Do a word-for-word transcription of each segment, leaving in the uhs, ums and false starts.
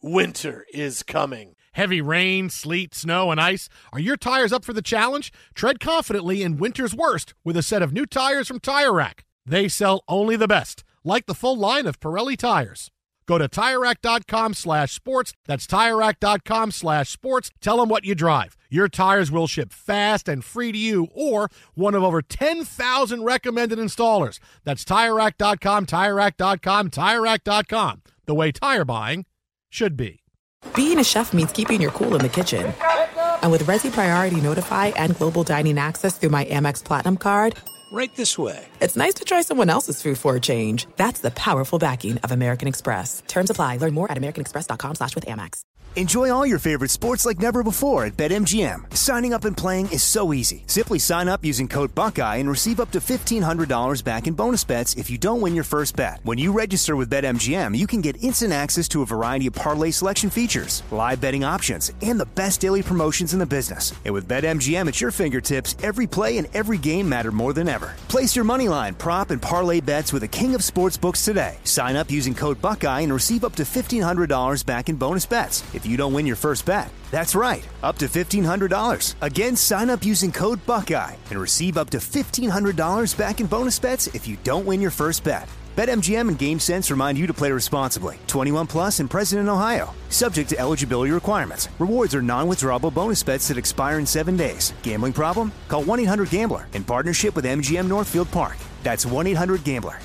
winter is coming. Heavy rain, sleet, snow, and ice. Are your tires up for the challenge? Tread confidently in winter's worst with a set of new tires from Tire Rack. They sell only the best, like the full line of Pirelli tires. Go to TireRack.com slash sports. That's TireRack.com slash sports. Tell them what you drive. Your tires will ship fast and free to you or one of over ten thousand recommended installers. That's TireRack dot com, TireRack dot com, TireRack dot com. The way tire buying should be. Being a chef means keeping your cool in the kitchen. And with Resi Priority Notify and Global Dining Access through my Amex Platinum card... Right this way. It's nice to try someone else's food for a change. That's the powerful backing of American Express. Terms apply. Learn more at americanexpress.com slash with Amex. Enjoy all your favorite sports like never before at BetMGM. Signing up and playing is so easy. Simply sign up using code Buckeye and receive up to fifteen hundred dollars back in bonus bets if you don't win your first bet. When you register with BetMGM, you can get instant access to a variety of parlay selection features, live betting options, and the best daily promotions in the business. And with BetMGM at your fingertips, every play and every game matter more than ever. Place your moneyline, prop, and parlay bets with the king of sportsbooks today. Sign up using code Buckeye and receive up to fifteen hundred dollars back in bonus bets if you don't win your first bet. That's right, up to fifteen hundred dollars. Again, sign up using code Buckeye and receive up to fifteen hundred dollars back in bonus bets if you don't win your first bet. BetMGM and GameSense remind you to play responsibly. twenty-one plus and present in Ohio. Subject to eligibility requirements. Rewards are non-withdrawable bonus bets that expire in seven days. Gambling problem? Call one eight hundred gambler in partnership with M G M Northfield Park. That's one eight hundred gambler.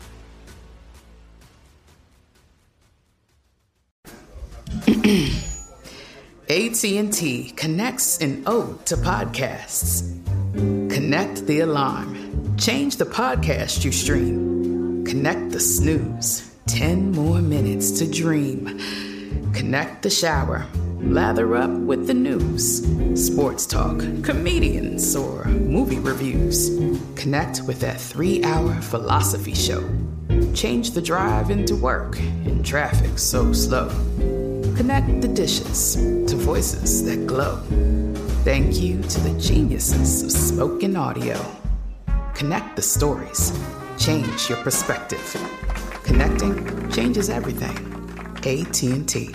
A T and T connects an ode to podcasts. Connect the alarm. Change the podcast you stream. Connect the snooze. Ten more minutes to dream. Connect the shower. Lather up with the news. Sports talk, comedians, or movie reviews. Connect with that three-hour philosophy show. Change the drive into work in traffic so slow. Connect the dishes to voices that glow. Thank you to the geniuses of spoken audio. Connect the stories. Change your perspective. Connecting changes everything. A T and T.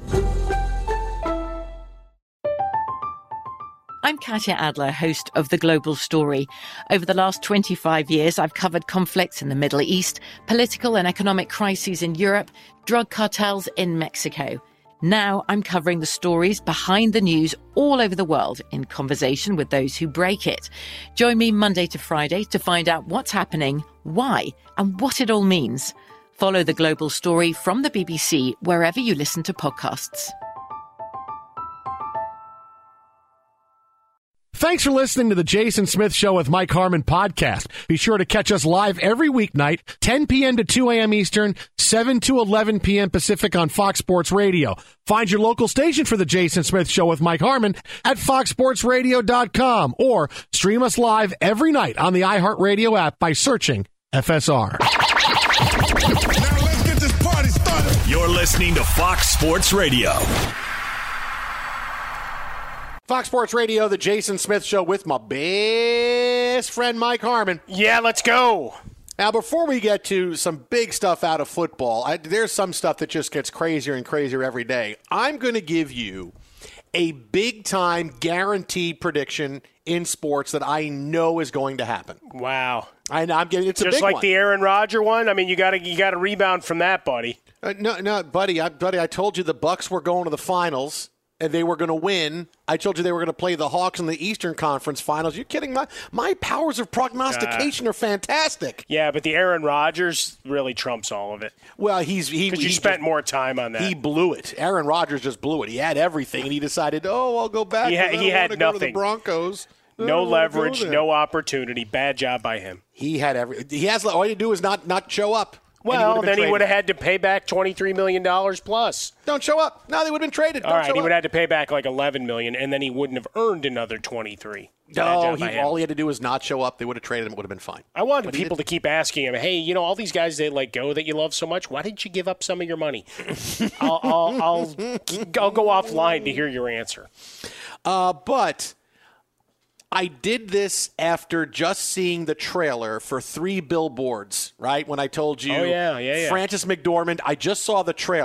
I'm Katya Adler, host of The Global Story. Over the last twenty-five years, I've covered conflicts in the Middle East, political and economic crises in Europe, drug cartels in Mexico. Now I'm covering the stories behind the news all over the world in conversation with those who break it. Join me Monday to Friday to find out what's happening, why, and what it all means. Follow The Global Story from the B B C wherever you listen to podcasts. Thanks for listening to the Jason Smith Show with Mike Harmon podcast. Be sure to catch us live every weeknight, ten p.m. to two a.m. Eastern, seven to eleven p.m. Pacific on Fox Sports Radio. Find your local station for the Jason Smith Show with Mike Harmon at fox sports radio dot com or stream us live every night on the iHeartRadio app by searching F S R. Now let's get this party started. You're listening to Fox Sports Radio. Fox Sports Radio, the Jason Smith Show with my best friend Mike Harmon. Yeah, let's go. Now, before we get to some big stuff out of football, I, there's some stuff that just gets crazier and crazier every day. I'm going to give you a big-time guaranteed prediction in sports that I know is going to happen. Wow. I know, I'm getting it's a just big like one. the Aaron Rodgers one. I mean, you got to you got to rebound from that, buddy. Uh, no, no, buddy, I, buddy. I told you the Bucks were going to the finals. And they were going to win. I told you they were going to play the Hawks in the Eastern Conference Finals. You're kidding? My my powers of prognostication uh, are fantastic. Yeah, but the Aaron Rodgers really trumps all of it. Well, he's he because you he spent just, more time on that. He blew it. Aaron Rodgers just blew it. He had everything, and he decided, oh, I'll go back. He, ha- he had nothing. Go to the Broncos. No leverage, no opportunity. Bad job by him. He had every. He has all he had to do is not not show up. Well, he then traded. he would have had to pay back twenty-three million dollars plus. Don't show up. No, they would have been traded. All Don't right, he up. would have had to pay back like eleven million dollars, and then he wouldn't have earned another twenty-three. No, he, all he had to do was not show up. They would have traded him. It would have been fine. I wanted but people to keep asking him, hey, you know, all these guys they let go that you love so much, why didn't you give up some of your money? I'll, I'll, I'll, I'll go offline to hear your answer. Uh, but I did this after just seeing the trailer for Three Billboards, right? When I told you oh, yeah, yeah, yeah. Frances McDormand, I just saw the trailer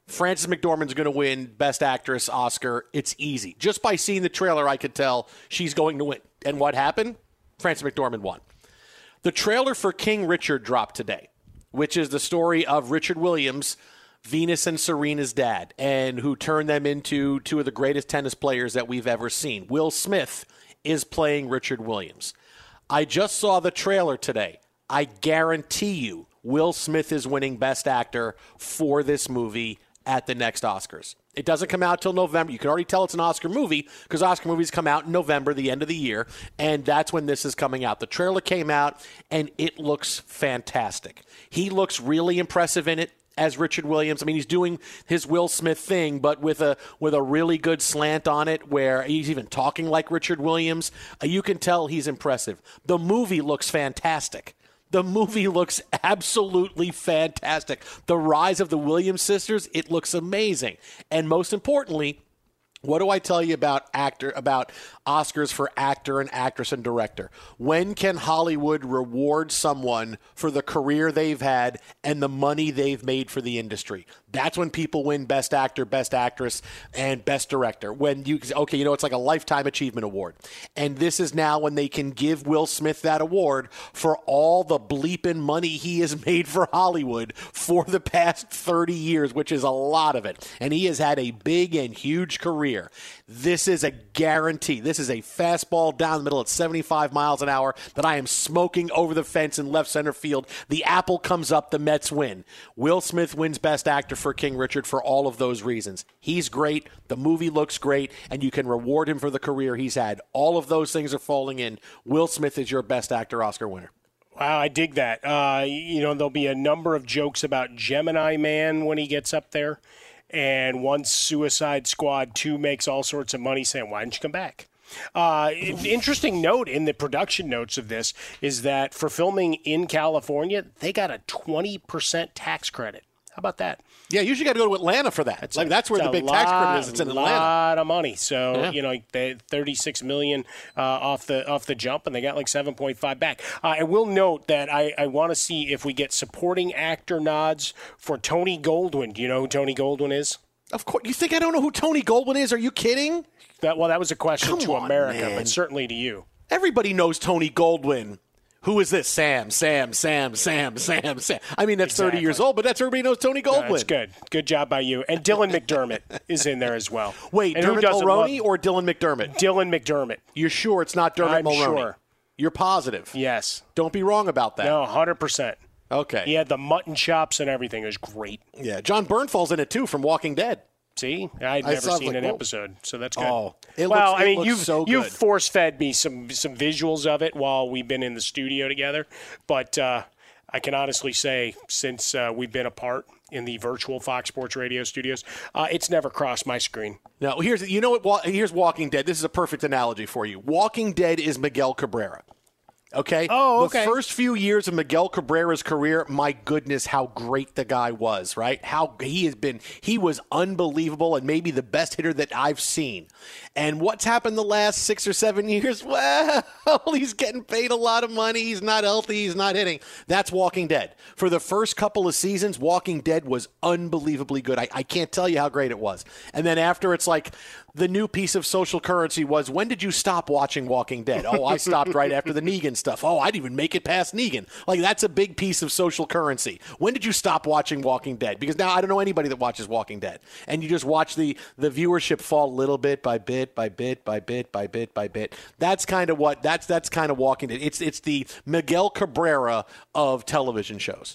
Frances McDormand's going to win Best Actress Oscar. It's easy. Just by seeing the trailer, I could tell she's going to win. And what happened? Frances McDormand won. The trailer for King Richard dropped today, which is the story of Richard Williams, Venus and Serena's dad, and who turned them into two of the greatest tennis players that we've ever seen. Will Smith is playing Richard Williams. I just saw the trailer today. I guarantee you Will Smith is winning Best Actor for this movie at the next Oscars. It doesn't come out till November. You can already tell it's an Oscar movie because Oscar movies come out in November, the end of the year, and that's when this is coming out. The trailer came out, and it looks fantastic. He looks really impressive in it as Richard Williams. I mean, he's doing his Will Smith thing, but with a with a really good slant on it where he's even talking like Richard Williams. Uh, you can tell he's impressive. The movie looks fantastic. The movie looks absolutely fantastic. The rise of the Williams sisters, it looks amazing. And most importantly, what do I tell you about actor about Oscars for actor and actress and director? When can Hollywood reward someone for the career they've had and the money they've made for the industry? That's when people win Best Actor, Best Actress, and Best Director. When you okay, you know, it's like a Lifetime Achievement Award. And this is now when they can give Will Smith that award for all the bleeping money he has made for Hollywood for the past thirty years, which is a lot of it. And he has had a big and huge career. This is a guarantee. This is a fastball down the middle at seventy-five miles an hour that I am smoking over the fence in left center field. The apple comes up, the Mets win. Will Smith wins Best Actor for King Richard for all of those reasons. He's great. The movie looks great, and you can reward him for the career he's had. All of those things are falling in. Will Smith is your Best Actor Oscar winner. Wow, I dig that. Uh, you know, there'll be a number of jokes about Gemini Man when he gets up there. And once Suicide Squad two makes all sorts of money, saying, why didn't you come back? Uh, interesting note in the production notes of this is that for filming in California, they got a twenty percent tax credit. How about that? Yeah, you usually got to go to Atlanta for that. It's like, a, that's where the big lot, tax credit is. It's in Atlanta. A lot of money. So, yeah. you know, they thirty-six million dollars uh, off the off the jump, and they got like seven point five back. Uh, I will note that I, I want to see if we get supporting actor nods for Tony Goldwyn. Do you know who Tony Goldwyn is? Of course. You think I don't know who Tony Goldwyn is? Are you kidding? That, well, that was a question Come to on, America, man. but certainly to you. Everybody knows Tony Goldwyn. Who is this? Sam, Sam, Sam, Sam, Sam, Sam. I mean, that's exactly. thirty years old, but that's everybody knows Tony Goldwyn. No, that's good. Good job by you. And Dylan McDermott is in there as well. Wait, and Dermot Mulroney love... or Dylan McDermott? Dylan McDermott. You're sure it's not Dermot I'm Mulroney? sure. You're positive? Yes. Don't be wrong about that. No, one hundred percent. Okay. He had the mutton chops and everything. It was great. Yeah, John Bernthald's in it, too, from Walking Dead. See, I'd never seen like, an whoa. episode, so that's good. Oh, it well, looks, I mean, it you've so you've force fed me some some visuals of it while we've been in the studio together, but uh, I can honestly say since uh, we've been apart in the virtual Fox Sports Radio studios, uh, it's never crossed my screen. No, here's you know what? Here's Walking Dead. This is a perfect analogy for you. Walking Dead is Miguel Cabrera. Okay? Oh, okay. The first few years of Miguel Cabrera's career, my goodness, how great the guy was, right? How he has been, he was unbelievable and maybe the best hitter that I've seen. And what's happened the last six or seven years? Well, he's getting paid a lot of money. He's not healthy. He's not hitting. That's Walking Dead. For the first couple of seasons, Walking Dead was unbelievably good. I, I can't tell you how great it was. And then after, it's like the new piece of social currency was, when did you stop watching Walking Dead? Oh, I stopped right after the Negan stuff. Oh, I didn't even make it past Negan. Like, that's a big piece of social currency. When did you stop watching Walking Dead? Because now I don't know anybody that watches Walking Dead. And you just watch the, the viewership fall little bit by bit by bit by bit by bit by bit. That's kind of what, that's that's kind of Walking Dead. It's, it's the Miguel Cabrera of television shows.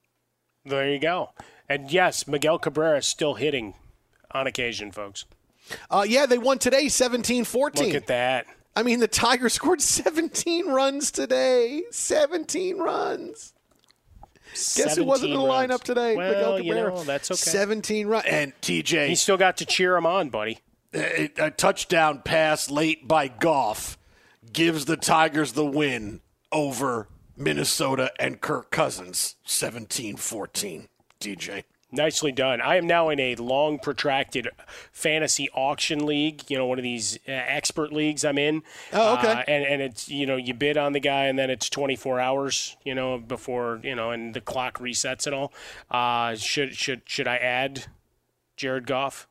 There you go. And yes, Miguel Cabrera is still hitting on occasion, folks. Uh, yeah, they won today, seventeen fourteen. Look at that. I mean, the Tigers scored seventeen runs today. seventeen runs. Guess who wasn't in the runs. lineup today? Well, Miguel you Cabrera. know, that's okay. seventeen runs. And T J. He still got to cheer him on, buddy. A, a touchdown pass late by Goff gives the Tigers the win over Minnesota and Kirk Cousins. seventeen fourteen. T J. Nicely done. I am now in a long, protracted fantasy auction league. You know, one of these uh, expert leagues I'm in. Oh, okay. Uh, and and it's you know you bid on the guy, and then it's twenty-four hours. You know before you know, and the clock resets and all. Uh, should should should I add Jared Goff?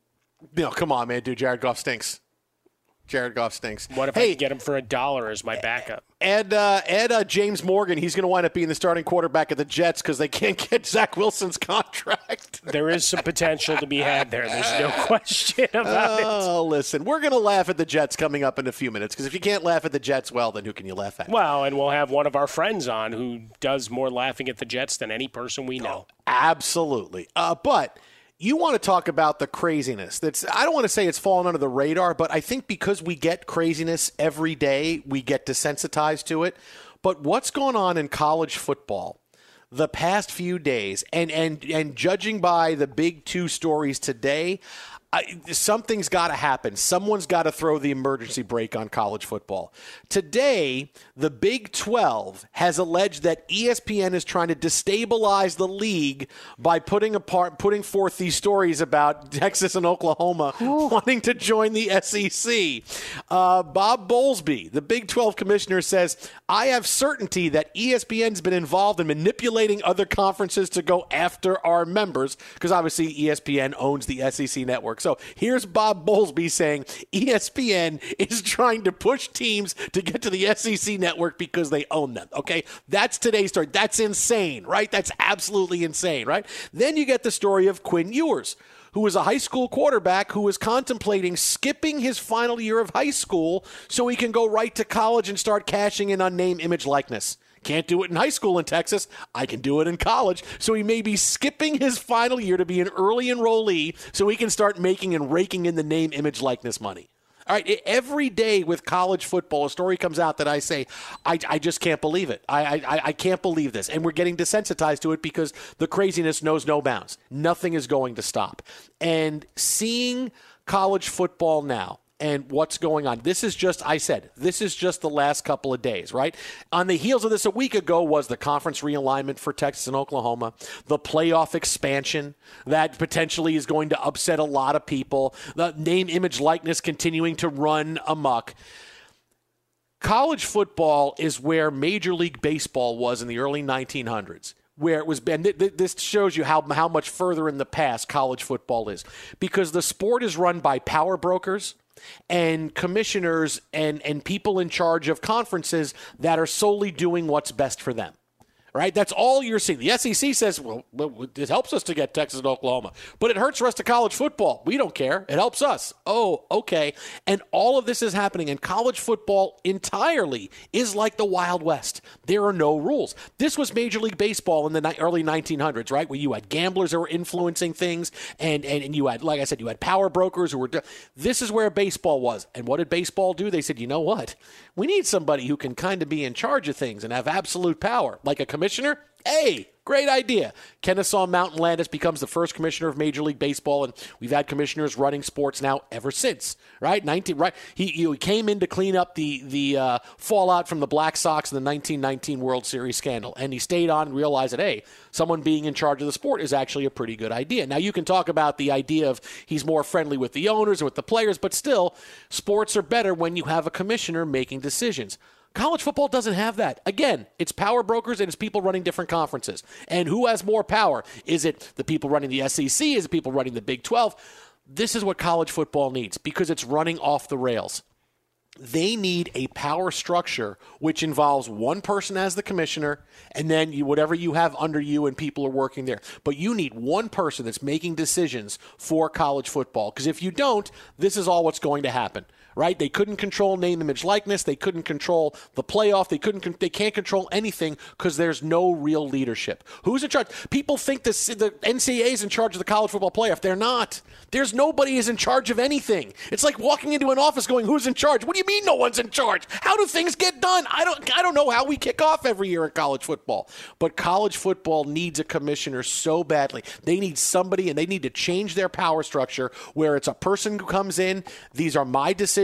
No, come on, man, dude. Jared Goff stinks. Jared Goff stinks. What if hey, I can get him for a dollar as my backup? Ed, uh, Ed uh, James Morgan, he's going to wind up being the starting quarterback of the Jets because they can't get Zach Wilson's contract. There is some potential to be had there. There's no question about oh, it. Oh, listen, we're going to laugh at the Jets coming up in a few minutes because if you can't laugh at the Jets, well, then who can you laugh at? Well, and we'll have one of our friends on who does more laughing at the Jets than any person we know. Oh, absolutely. Uh, but you want to talk about the craziness. That's I don't want to say it's fallen under the radar, but I think because we get craziness every day, we get desensitized to it. But what's going on in college football the past few days, and and and judging by the big two stories today, I, something's got to happen. Someone's got to throw the emergency brake on college football. Today, the Big twelve has alleged that E S P N is trying to destabilize the league by putting apart, putting forth these stories about Texas and Oklahoma Ooh. wanting to join the S E C. Uh, Bob Bowlesby, the Big twelve commissioner, says, I have certainty that E S P N's been involved in manipulating other conferences to go after our members, because obviously E S P N owns the S E C network. So here's Bob Bowlesby saying E S P N is trying to push teams to get to the S E C network because they own them. Okay, that's today's story. That's insane, right? That's absolutely insane, right? Then you get the story of Quinn Ewers, who was a high school quarterback who was contemplating skipping his final year of high school so he can go right to college and start cashing in on name, image, likeness. Can't do it in high school in Texas. I can do it in college. So he may be skipping his final year to be an early enrollee so he can start making and raking in the name, image, likeness money. All right, every day with college football, a story comes out that I say, I, I just can't believe it. I, I I can't believe this. And we're getting desensitized to it because the craziness knows no bounds. Nothing is going to stop. And seeing college football now, and what's going on. This is just, I said, this is just the last couple of days, right? On the heels of this a week ago was the conference realignment for Texas and Oklahoma, the playoff expansion that potentially is going to upset a lot of people, the name, image, likeness continuing to run amok. College football is where Major League Baseball was in the early nineteen hundreds. Where it was, and this shows you how how much further in the past college football is, because the sport is run by power brokers and commissioners and, and people in charge of conferences that are solely doing what's best for them. Right? That's all you're seeing. The S E C says, well, it helps us to get Texas and Oklahoma, but it hurts the rest of college football. We don't care. It helps us. Oh, okay. And all of this is happening, and college football entirely is like the Wild West. There are no rules. This was Major League Baseball in the ni- early nineteen hundreds, right, where you had gamblers that were influencing things, and, and, and you had, like I said, you had power brokers who were do- – this is where baseball was. And what did baseball do? They said, you know what? We need somebody who can kind of be in charge of things and have absolute power, like a commissioner. Hey, great idea. Kennesaw Mountain Landis becomes the first commissioner of Major League Baseball, and we've had commissioners running sports now ever since. Right, nineteen. Right, he, he came in to clean up the the uh, fallout from the Black Sox in the nineteen nineteen World Series scandal, and he stayed on and realized that hey, someone being in charge of the sport is actually a pretty good idea. Now you can talk about the idea of he's more friendly with the owners and with the players, but still, sports are better when you have a commissioner making decisions. College football doesn't have that. Again, it's power brokers and it's people running different conferences. And who has more power? Is it the people running the S E C? Is it people running the Big twelve? This is what college football needs because it's running off the rails. They need a power structure which involves one person as the commissioner and then you, whatever you have under you and people are working there. But you need one person that's making decisions for college football because if you don't, this is all what's going to happen. Right? They couldn't control name, image, likeness. They couldn't control the playoff. They couldn't. They can't control anything because there's no real leadership. Who's in charge? People think this, the N C double A is in charge of the college football playoff. They're not. There's nobody is in charge of anything. It's like walking into an office going, "Who's in charge?" What do you mean no one's in charge? How do things get done? I don't. I don't know how we kick off every year in college football. But college football needs a commissioner so badly. They need somebody, and they need to change their power structure where it's a person who comes in. These are my decisions.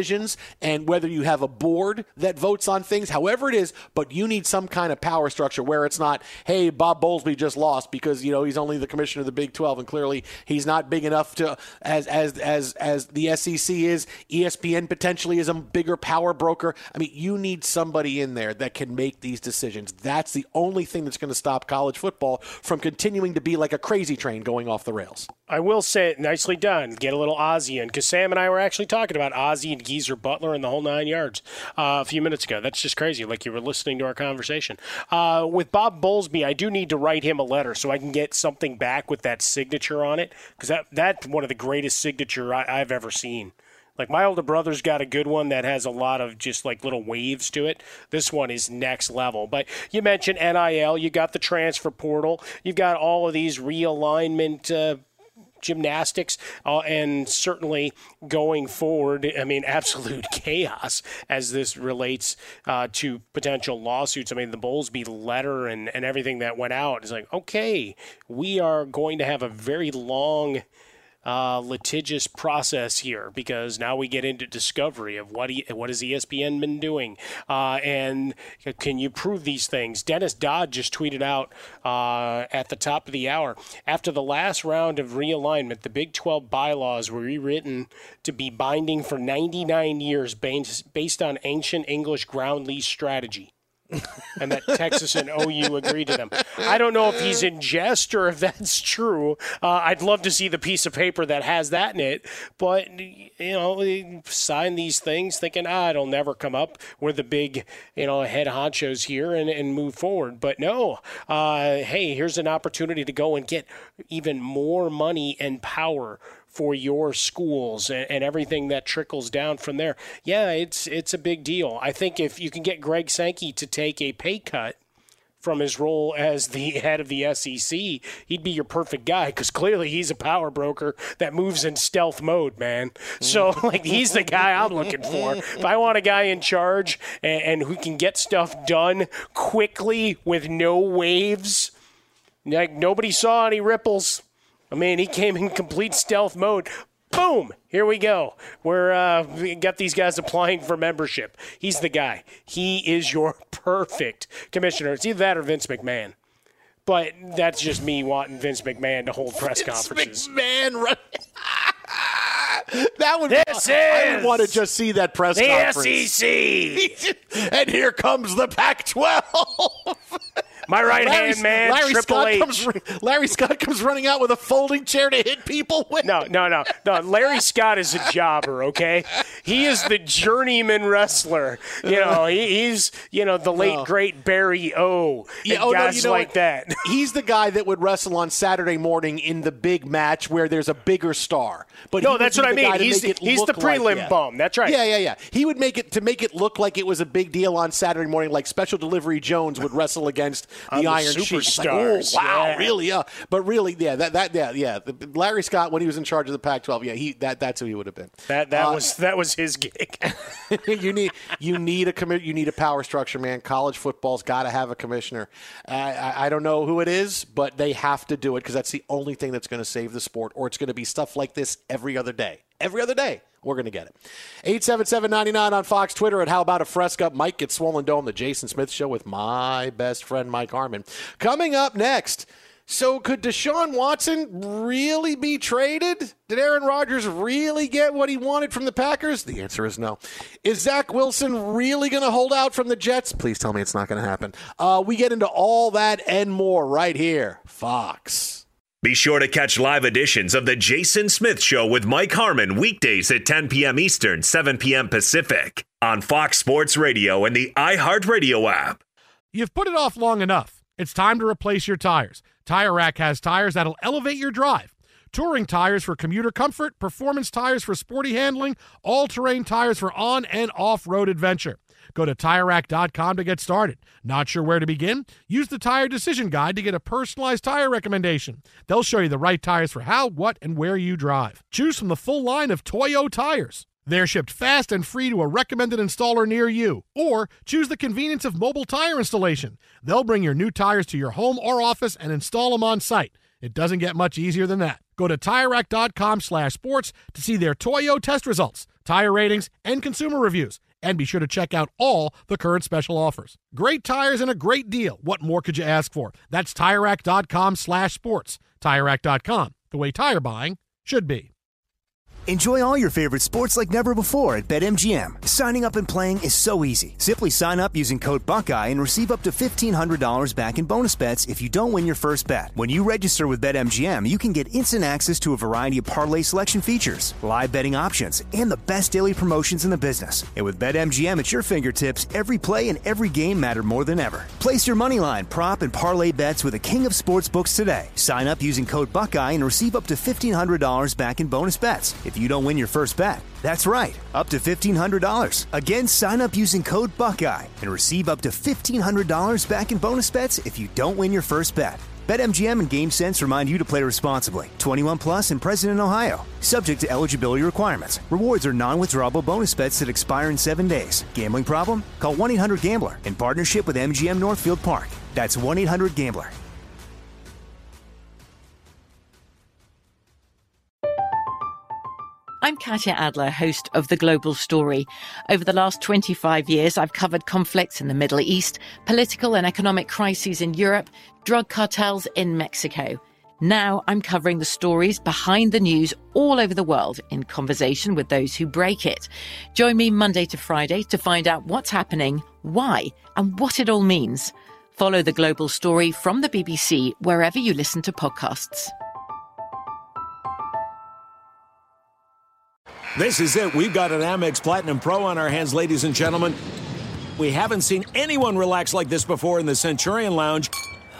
decisions, and whether you have a board that votes on things, however it is, but you need some kind of power structure where it's not, hey, Bob Bowlesby just lost because, you know, he's only the commissioner of the Big twelve, and clearly he's not big enough to, as as as as the S E C is, E S P N potentially is a bigger power broker. I mean, you need somebody in there that can make these decisions. That's the only thing that's going to stop college football from continuing to be like a crazy train going off the rails. I will say it, nicely done. Get a little Ozzie in, because Sam and I were actually talking about Ozzie and Geezer Butler and the whole nine yards uh, a few minutes ago. That's just crazy, like you were listening to our conversation. Uh, with Bob Bowlesby, I do need to write him a letter so I can get something back with that signature on it, because that, that's one of the greatest signature I, I've ever seen. Like, my older brother's got a good one that has a lot of just, like, little waves to it. This one is next level. But you mentioned N I L. You got the transfer portal. You've got all of these realignment uh, gymnastics, uh, and certainly going forward, I mean, absolute chaos as this relates uh, to potential lawsuits. I mean, the Bowlesby letter and, and everything that went out is like, okay, we are going to have a very long Uh, litigious process here, because now we get into discovery of what he, what has E S P N been doing, uh, and can you prove these things? Dennis Dodd just tweeted out uh, at the top of the hour, after the last round of realignment, the Big twelve bylaws were rewritten to be binding for ninety-nine years based, based on ancient English ground lease strategy. And that Texas and O U agreed to them. I don't know if he's in jest or if that's true. Uh, I'd love to see the piece of paper that has that in it. But, you know, sign these things thinking, ah, it'll never come up. We're the big, you know, head honchos here and, and move forward. But no, uh, hey, here's an opportunity to go and get even more money and power for your schools and, and everything that trickles down from there. Yeah, it's it's a big deal. I think if you can get Greg Sankey to take a pay cut from his role as the head of the S E C, he'd be your perfect guy, because clearly he's a power broker that moves in stealth mode, man. So, like, he's the guy I'm looking for. If I want a guy in charge and, and who can get stuff done quickly with no waves, like nobody saw any ripples. I mean, he came in complete stealth mode. Boom! Here we go. We're uh, we got these guys applying for membership. He's the guy. He is your perfect commissioner. It's either that or Vince McMahon. But that's just me wanting Vince McMahon to hold press Vince conferences. McMahon, right? That would. This I, is I would want to just see that press the conference. S E C. And here comes the Pac twelve. My right-hand man, Larry Triple Scott H. Comes, Larry Scott comes running out with a folding chair to hit people with. No, no, no. no. Larry Scott is a jobber, okay? He is the journeyman wrestler. You know, he, he's, you know, the late, no. great Barry O. And yeah, oh, guys no, you know like what? that. He's the guy that would wrestle on Saturday morning in the big match where there's a bigger star. But no, that's what I mean. He's the, he's the prelim like, yeah. bum. That's right. Yeah, yeah, yeah. He would make it to make it look like it was a big deal on Saturday morning, like Special Delivery Jones would wrestle against the, the Iron Sheik. Like, oh, wow, yeah. really? Yeah, but really, yeah, that that yeah, yeah. Larry Scott, when he was in charge of the Pac twelve, yeah, he that that's who he would have been. That that uh, was that was his gig. you need you need a commi- you need a power structure, man. College football's got to have a commissioner. Uh, I, I don't know who it is, but they have to do it because that's the only thing that's going to save the sport. Or it's going to be stuff like this every other day. Every other day. We're going to get it. eight seven seven, nine nine on Fox, Twitter at How About a Fresca. Mike gets Swollen Dome, the Jason Smith Show with my best friend, Mike Harmon. Coming up next, so could Deshaun Watson really be traded? Did Aaron Rodgers really get what he wanted from the Packers? The answer is no. Is Zach Wilson really going to hold out from the Jets? Please tell me it's not going to happen. Uh, we get into all that and more right here. Fox. Be sure to catch live editions of The Jason Smith Show with Mike Harmon weekdays at ten p.m. Eastern, seven p.m. Pacific on Fox Sports Radio and the iHeartRadio app. You've put it off long enough. It's time to replace your tires. Tire Rack has tires that'll elevate your drive. Touring tires for commuter comfort, performance tires for sporty handling, all-terrain tires for on- and off-road adventure. Go to Tire Rack dot com to get started. Not sure where to begin? Use the Tire Decision Guide to get a personalized tire recommendation. They'll show you the right tires for how, what, and where you drive. Choose from the full line of Toyo tires. They're shipped fast and free to a recommended installer near you. Or choose the convenience of mobile tire installation. They'll bring your new tires to your home or office and install them on site. It doesn't get much easier than that. Go to Tire Rack dot com slash sports to see their Toyo test results, tire ratings, and consumer reviews. And be sure to check out all the current special offers. Great tires and a great deal. What more could you ask for? That's Tire Rack dot com slash sports. Tire Rack dot com, the way tire buying should be. Enjoy all your favorite sports like never before at BetMGM. Signing up and playing is so easy. Simply sign up using code Buckeye and receive up to fifteen hundred dollars back in bonus bets if you don't win your first bet. When you register with BetMGM, you can get instant access to a variety of parlay selection features, live betting options, and the best daily promotions in the business. And with BetMGM at your fingertips, every play and every game matter more than ever. Place your moneyline, prop, and parlay bets with the king of sportsbooks today. Sign up using code Buckeye and receive up to fifteen hundred dollars back in bonus bets if you don't win your first bet. That's right, up to fifteen hundred dollars. Again, sign up using code Buckeye and receive up to fifteen hundred dollars back in bonus bets if you don't win your first bet. BetMGM and GameSense remind you to play responsibly. twenty-one plus and present in Ohio. Subject to eligibility requirements. Rewards are non-withdrawable bonus bets that expire in seven days. Gambling problem? Call one eight hundred gambler in partnership with M G M Northfield Park. That's one eight hundred gambler. I'm Katya Adler, host of The Global Story. Over the last twenty-five years, I've covered conflicts in the Middle East, political and economic crises in Europe, drug cartels in Mexico. Now I'm covering the stories behind the news all over the world in conversation with those who break it. Join me Monday to Friday to find out what's happening, why, and what it all means. Follow The Global Story from the B B C wherever you listen to podcasts. This is it. We've got an Amex Platinum Pro on our hands, ladies and gentlemen. We haven't seen anyone relax like this before in the Centurion Lounge.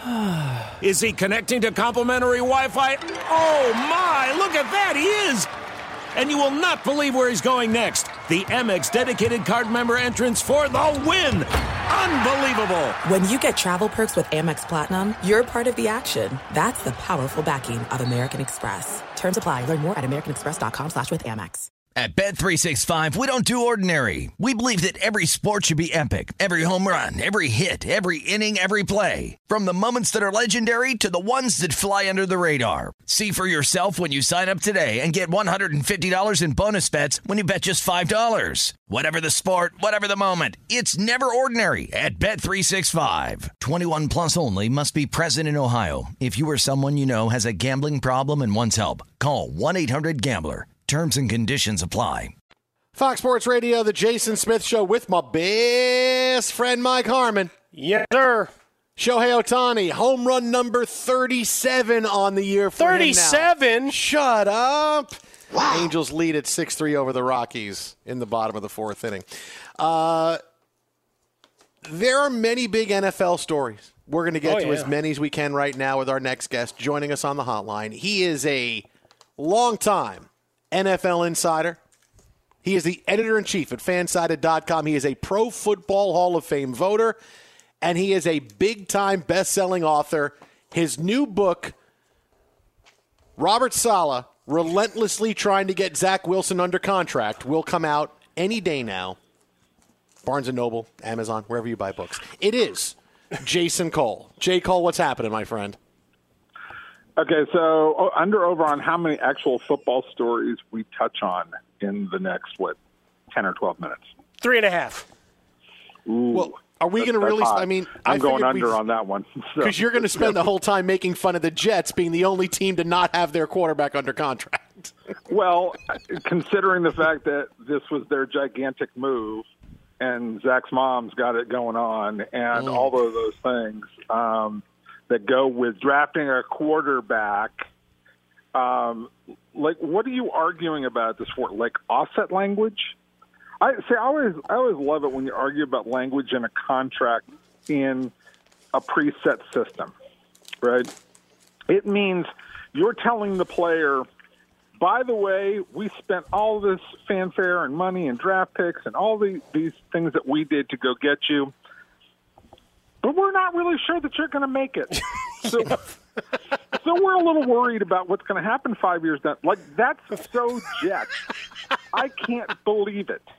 Is he connecting to complimentary Wi-Fi? Oh, my! Look at that! He is! And you will not believe where he's going next. The Amex dedicated card member entrance for the win! Unbelievable! When you get travel perks with Amex Platinum, you're part of the action. That's the powerful backing of American Express. Terms apply. Learn more at americanexpress.com slash with Amex. At Bet three sixty-five, we don't do ordinary. We believe that every sport should be epic. Every home run, every hit, every inning, every play. From the moments that are legendary to the ones that fly under the radar. See for yourself when you sign up today and get one hundred fifty dollars in bonus bets when you bet just five dollars. Whatever the sport, whatever the moment, it's never ordinary at Bet three sixty-five. twenty-one plus only. Must be present in Ohio. If you or someone you know has a gambling problem and wants help, call one eight hundred gambler. Terms and conditions apply. Fox Sports Radio, the Jason Smith Show with my best friend Mike Harmon. Yes, sir. Shohei Ohtani, home run number thirty-seven on the year for thirty-seven? him now. Shut up. Wow. Angels lead at six three over the Rockies in the bottom of the fourth inning. Uh, there are many big N F L stories. We're going to get oh, to yeah. as many as we can right now with our next guest joining us on the hotline. He is a long-time N F L insider. He is the editor-in-chief at fansided dot com. He is a Pro Football Hall of Fame voter, and he is a big-time best-selling author. His new book, Robert Saleh, Relentlessly Trying to Get Zach Wilson Under Contract, will come out any day now. Barnes and Noble, Amazon, wherever you buy books. It is Jason Cole. J. Cole, what's happening, my friend? Okay, so under over on how many actual football stories we touch on in the next, what, ten or twelve minutes? Three and a half. Ooh, well, are we going to really – I mean – I'm going under on that one. Because so. You're going to spend the whole time making fun of the Jets being the only team to not have their quarterback under contract. Well, considering the fact that this was their gigantic move and Zach's mom's got it going on and mm. all of those things um, – that go with drafting a quarterback. Um, like, what are you arguing about at this for? Like offset language? I say I always I always love it when you argue about language in a contract in a preset system, right? It means you're telling the player, by the way, we spent all this fanfare and money and draft picks and all the, these things that we did to go get you. But we're not really sure that you're going to make it. So, so we're a little worried about what's going to happen five years down. Like, that's so Jets. I can't believe it.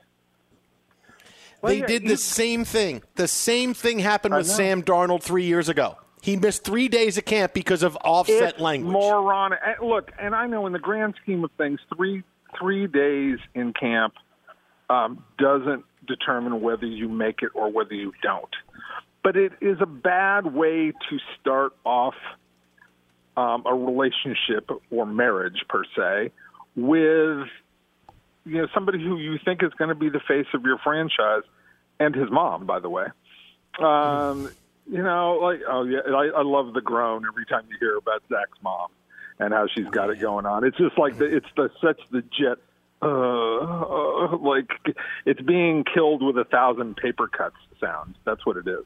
They like, did the same thing. The same thing happened with Sam Darnold three years ago. He missed three days of camp because of offset it's language. Moronic. Look, and I know in the grand scheme of things, three three days in camp um, doesn't determine whether you make it or whether you don't. But it is a bad way to start off um, a relationship or marriage, per se, with you know somebody who you think is going to be the face of your franchise, and his mom, by the way. Um, you know, like oh yeah, I, I love the groan every time you hear about Zach's mom and how she's got it going on. It's just like the, it's the such the jet. Uh, uh, like it's being killed with a thousand paper cuts sound. That's what it is.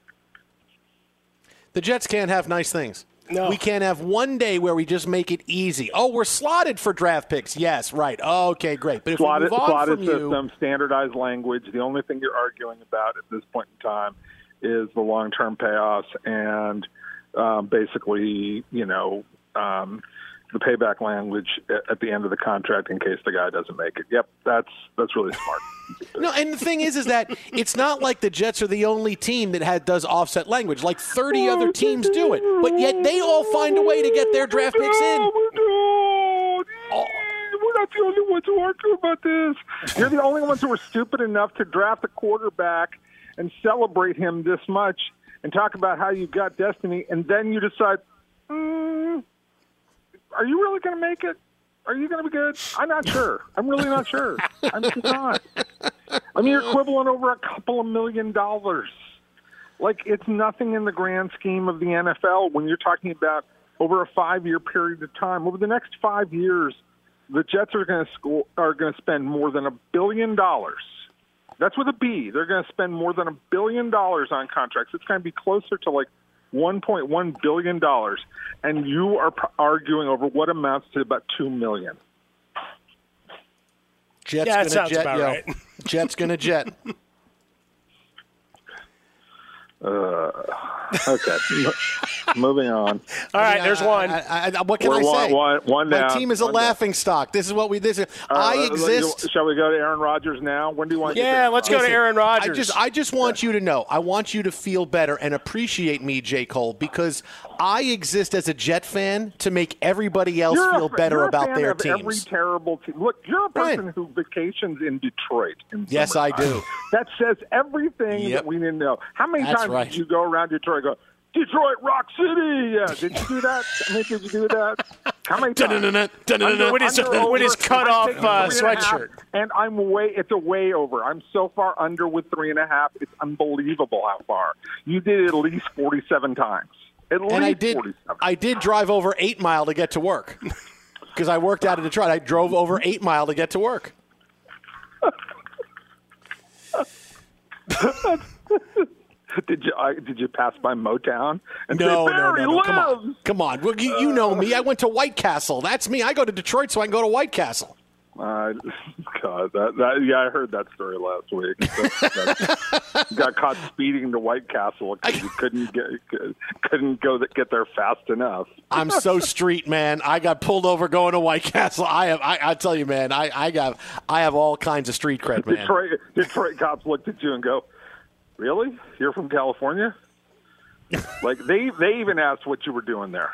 The Jets can't have nice things. No. We can't have one day where we just make it easy. Oh, we're slotted for draft picks. Yes, right. Oh, okay, great. But if slotted, we move on slotted from system, you, standardized language. The only thing you're arguing about at this point in time is the long-term payoffs and um, basically, you know, um, the payback language at the end of the contract in case the guy doesn't make it. Yep, that's that's really smart. No, and the thing is, is that it's not like the Jets are the only team that had, does offset language. Like thirty other teams do it, but yet they all find a way to get their draft picks in. Oh, we're not the only ones who argue about this. You're the only ones who are stupid enough to draft a quarterback and celebrate him this much and talk about how you've got destiny, and then you decide, mm, are you really going to make it? Are you going to be good? I'm not sure. I'm really not sure. I'm just not. I mean, you're quibbling over a couple of million dollars. Like, it's nothing in the grand scheme of the N F L when you're talking about over a five-year period of time. Over the next five years, the Jets are going to school, are going to spend more than a billion dollars. That's with a B. They're going to spend more than a billion dollars on contracts. It's going to be closer to like one point one billion dollars, and you are p- arguing over what amounts to about two million dollars. Jets yeah, gonna sounds jet, about yo. right. Jet's going to jet. Uh, okay, moving on. All right, there's one. I, I, what can We're I one, say? one, one My down, team is a one laughing stock. This is what we. This is. Uh, I uh, exist. Shall we go to Aaron Rodgers now? When do you want to get Yeah, there? let's go to Listen, Aaron Rodgers. I just, I just want you to know. I want you to feel better and appreciate me, J. Cole, because I exist as a Jet fan to make everybody else You're feel a, better you're a about fan their of teams. Every terrible team. Look, you're a person Right. who vacations in Detroit. In Yes, I summertime. do. That says everything Yep. that we didn't know. How many That's times right. did you go around Detroit and go, Detroit Rock City? Yeah, did you do that? I mean, did you do that? How many times? Dun-dun-dun-dun, dun-dun-dun-dun. With his- Under with his over. cut-off, I'm taking uh, three and a half, sweatshirt. and I'm way. It's a way over. I'm so far under with three and a half. It's unbelievable how far. You did it at least forty-seven times. At least And I did. forty-seven. I did drive over eight mile to get to work because I worked out of Detroit. I drove over eight mile to get to work. Did you uh, did you pass by Motown and No, say, no, Barry no, no. Come lives? on. Come on. Well, you, you know me. I went to White Castle. That's me. I go to Detroit so I can go to White Castle. Uh, God, that, that yeah, I heard that story last week. That, that, got caught speeding to White Castle because you couldn't get couldn't go get there fast enough. I'm so street, man. I got pulled over going to White Castle. I have. I, I tell you, man. I, I got. I have all kinds of street cred, man. Detroit Detroit cops looked at you and go, "Really? You're from California?" Like they they even asked what you were doing there.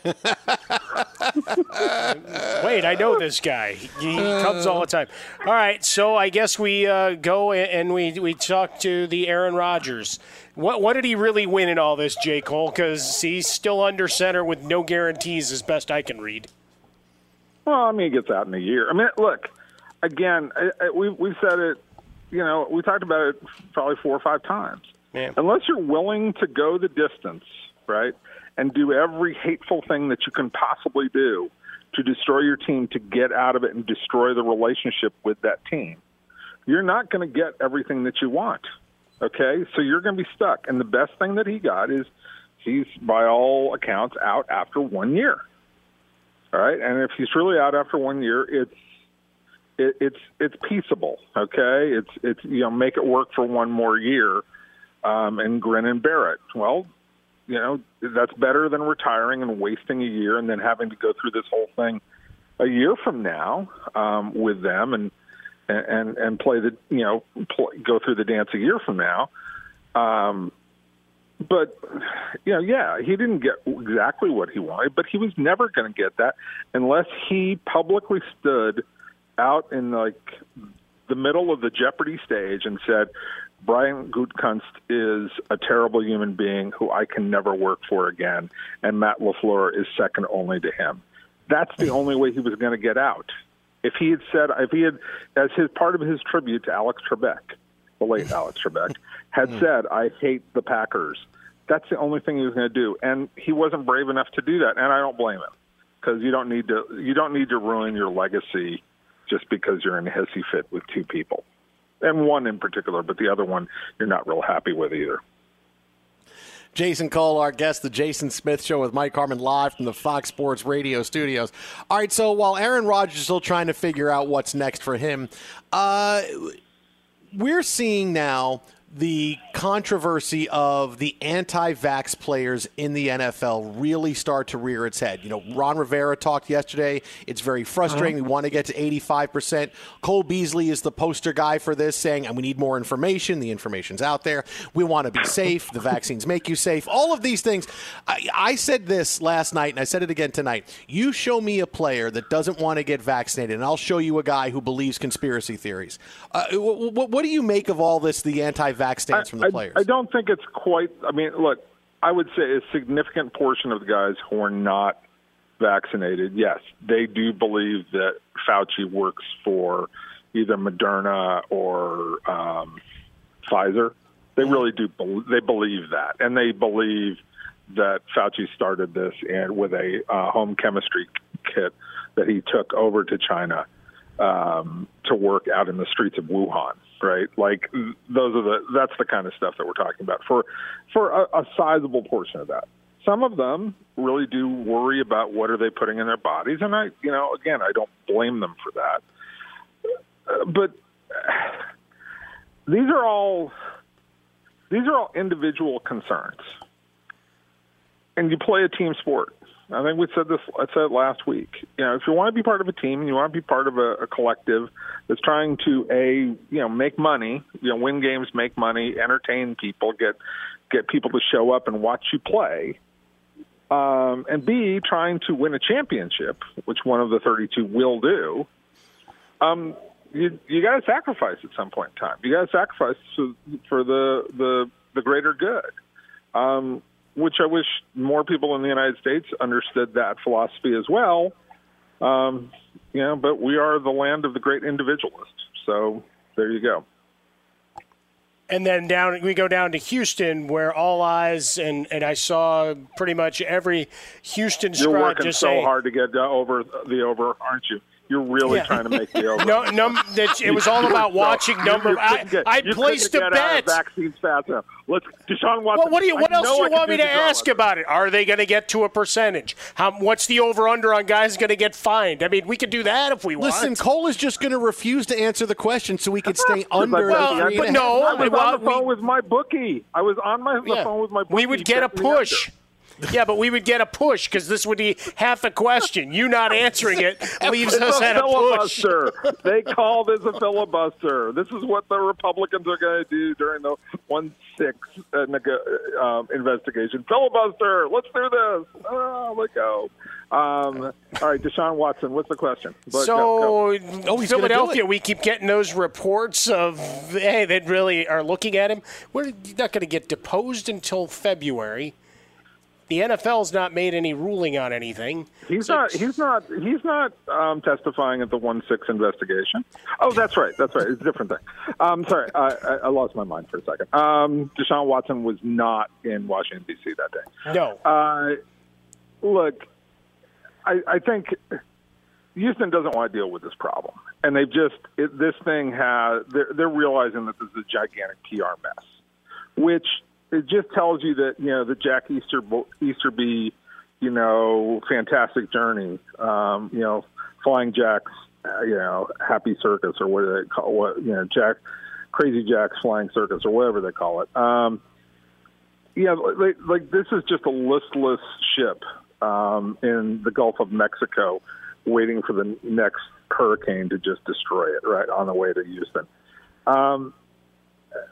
Wait, I know this guy. He, he comes all the time. All right, so I guess we uh, go and we we talk to the Aaron Rodgers. What what did he really win in all this, J. Cole? Because he's still under center with no guarantees, as best I can read. Well, I mean, he gets out in a year. I mean, look, again, I, I, we we've said it. You know, we talked about it probably four or five times. Yeah. Unless you're willing to go the distance, right, and do every hateful thing that you can possibly do to destroy your team, to get out of it and destroy the relationship with that team, you're not going to get everything that you want, okay? So you're going to be stuck. And the best thing that he got is he's, by all accounts, out after one year, all right? And if he's really out after one year, it's it, it's it's peaceable, okay? It's, it's you know, make it work for one more year um, and grin and bear it. Well, you know, that's better than retiring and wasting a year and then having to go through this whole thing a year from now um, with them and and and play the you know play, go through the dance a year from now. Um, but, you know, yeah, he didn't get exactly what he wanted, but he was never going to get that unless he publicly stood out in, like, the middle of the Jeopardy stage and said, Brian Gutekunst is a terrible human being who I can never work for again, and Matt LaFleur is second only to him. That's the only way he was going to get out. If he had said, if he had, as his part of his tribute to Alex Trebek, the late Alex Trebek, had said, I hate the Packers, that's the only thing he was going to do. And he wasn't brave enough to do that, and I don't blame him, because you don't need to, you don't need to ruin your legacy just because you're in a hissy fit with two people. And one in particular, but the other one you're not real happy with either. Jason Cole, our guest, the Jason Smith Show with Mike Harmon live from the Fox Sports Radio studios. All right, so while Aaron Rodgers is still trying to figure out what's next for him, uh, we're seeing now the controversy of the anti-vax players in the N F L really start to rear its head. You know, Ron Rivera talked yesterday. It's very frustrating. Uh-huh. We want to get to eighty-five percent. Cole Beasley is the poster guy for this, saying, and we need more information. The information's out there. We want to be safe. The vaccines make you safe. All of these things. I, I said this last night, and I said it again tonight. You show me a player that doesn't want to get vaccinated, and I'll show you a guy who believes conspiracy theories. Uh, w- w- what do you make of all this, the anti-vax stance from the I, players? I don't think it's quite – I mean, look, I would say a significant portion of the guys who are not vaccinated, yes, they do believe that Fauci works for either Moderna or um, Pfizer. They really do – they believe that. And they believe that Fauci started this and with a uh, home chemistry kit that he took over to China um, to work out in the streets of Wuhan. Right, like those are the that's the kind of stuff that we're talking about for for a, a sizable portion of that. Some of them really do worry about what are they putting in their bodies, and I, you know, again, I don't blame them for that. Uh, but uh, these are all these are all individual concerns, and you play a team sport. I think we said this. I said it last week. You know, if you want to be part of a team and you want to be part of a, a collective that's trying to a you know make money, you know, win games, make money, entertain people, get get people to show up and watch you play, um, and B, trying to win a championship, which one of the thirty-two will do. Um, you you got to sacrifice at some point in time. You got to sacrifice for, for the the the greater good. Um, which I wish more people in the United States understood that philosophy as well. Um, you know, but we are the land of the great individualist. So there you go. And then down we go down to Houston, where all eyes, and, and I saw pretty much every Houston scribe You're working just so say, hard to get uh, over the over, aren't you? You're really yeah. trying to make the over. no, no, that, it was all about watching number. You, you I, get, I you placed a get bet. Vaccines fast enough. Let's Deshaun Watson. Well, what do you? What I else do you I want me to Deshaun ask Watson. about it? Are they going to get to a percentage? How? What's the over under on guys going to get fined? I mean, we could do that if we want. Listen, Cole is just going to refuse to answer the question so we could stay under. Well, three but and a no, half. I was well, on the phone we, with my bookie. I was on my the yeah, phone with my bookie. we would get a push. Yeah, but we would get a push because this would be half a question. You not answering it leaves it's us a at a push. filibuster. They call this a filibuster. This is what the Republicans are going to do during the one six uh, uh, investigation. Filibuster. Let's do this. Oh, let go. Um, all right, Deshaun Watson. What's the question? But so, go, go. Oh, he's Philadelphia, we keep getting those reports of hey, that really are looking at him. We're not going to get deposed until February. The N F L's not made any ruling on anything. He's so, not. He's not. He's not um, testifying at the one six investigation. Oh, that's right. That's right. It's a different thing. Um, sorry, I, I lost my mind for a second. Um, Deshaun Watson was not in Washington D C that day. No. Uh, look, I, I think Houston doesn't want to deal with this problem, and they've just it, this thing has. They're, they're realizing that this is a gigantic P R mess, which. It just tells you that, you know, the Jack Easter, Easterby, you know, fantastic journey, um, you know, Flying Jack's, uh, you know, Happy Circus or what do they call what, you know, Jack, Crazy Jack's Flying Circus or whatever they call it. Um, yeah, like, like this is just a listless ship um, in the Gulf of Mexico waiting for the next hurricane to just destroy it, right, on the way to Houston. Um, look,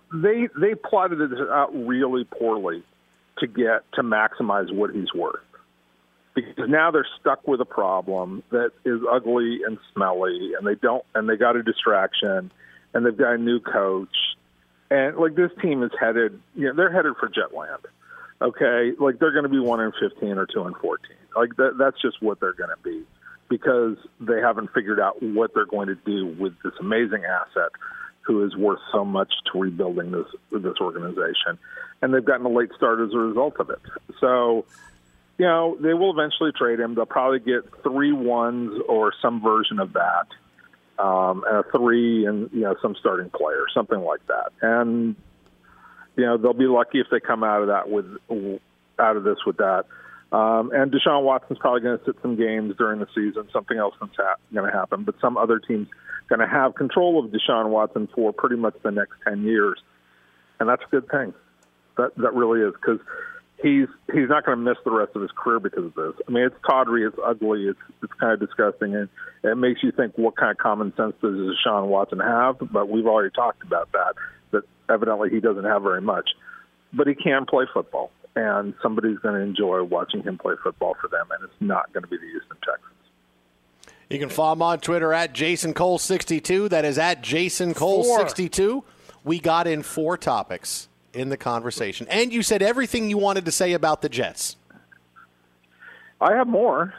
they they plotted this out really poorly to get to maximize what he's worth. Because now they're stuck with a problem that is ugly and smelly, and they don't, and they got a distraction, and they've got a new coach, and like this team is headed, you know, they're headed for Jetland. Okay, like they're going to be one in fifteen or two in fourteen. Like that, that's just what they're going to be, because they haven't figured out what they're going to do with this amazing asset, who is worth so much to rebuilding this this organization, and they've gotten a late start as a result of it. So, you know, they will eventually trade him. They'll probably get three ones or some version of that, um, and a three and, you know, some starting player, something like that. And, you know, they'll be lucky if they come out of that with out of this with that. Um, and Deshaun Watson's probably going to sit some games during the season. Something else is ha- going to happen. But some other team's going to have control of Deshaun Watson for pretty much the next ten years. And that's a good thing. That that really is, because he's he's not going to miss the rest of his career because of this. I mean, it's tawdry, it's ugly, it's it's kind of disgusting, and it makes you think, what kind of common sense does Deshaun Watson have? But we've already talked about that, that evidently he doesn't have very much. But he can play football, and somebody's going to enjoy watching him play football for them, and it's not going to be the Houston Texans. You can follow him on Twitter at Jason Cole sixty-two. That is at Jason Cole sixty-two. We got in four topics in the conversation. And you said everything you wanted to say about the Jets. I have more.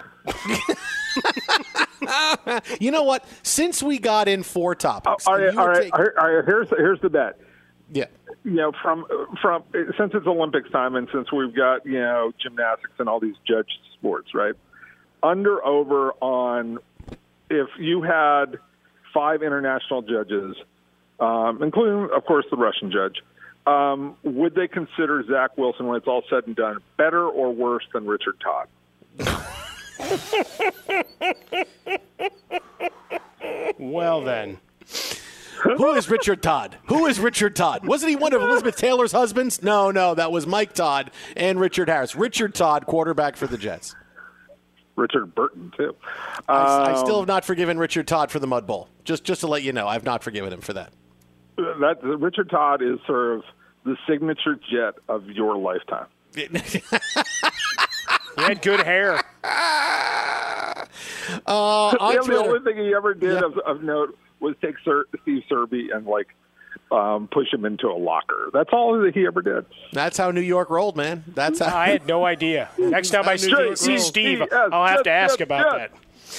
You know what? Since we got in four topics. All right, all right, taking- all right, here's, here's the bet. Yeah. You know, from from since it's Olympics time and since we've got, you know, gymnastics and all these judged sports, right? Under, over on if you had five international judges, um, including, of course, the Russian judge, Um, would they consider Zach Wilson, when it's all said and done, better or worse than Richard Todd? Well, then. Who is Richard Todd? Who is Richard Todd? Wasn't he one of Elizabeth Taylor's husbands? No, no, that was Mike Todd and Richard Harris. Richard Todd, quarterback for the Jets. Richard Burton, too. Um, I, I still have Um, not forgiven Richard Todd for the Mud Bowl. Just, just to let you know, I've not forgiven him for that. That Richard Todd is sort of the signature Jet of your lifetime. He had good hair. Uh, the, the only thing he ever did yeah. of, of note was take Sir, Steve Serby and like um, push him into a locker. That's all that he ever did. That's how New York rolled, man. That's how. I had no idea. Next time I see, see Steve, I'll have to ask about that.